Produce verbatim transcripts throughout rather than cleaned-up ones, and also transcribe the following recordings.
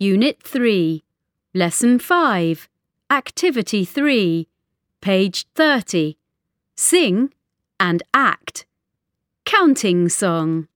Unit three, Lesson five, Activity three, page thirty. Sing and act. Counting song.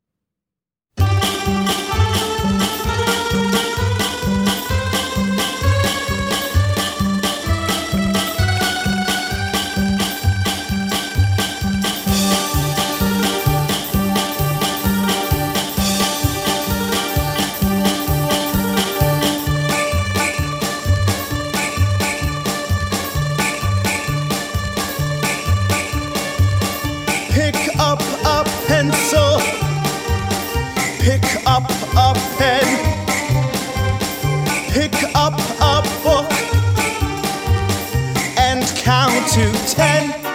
Pick up a pencil, pick up a pen, pick up a book and count to ten.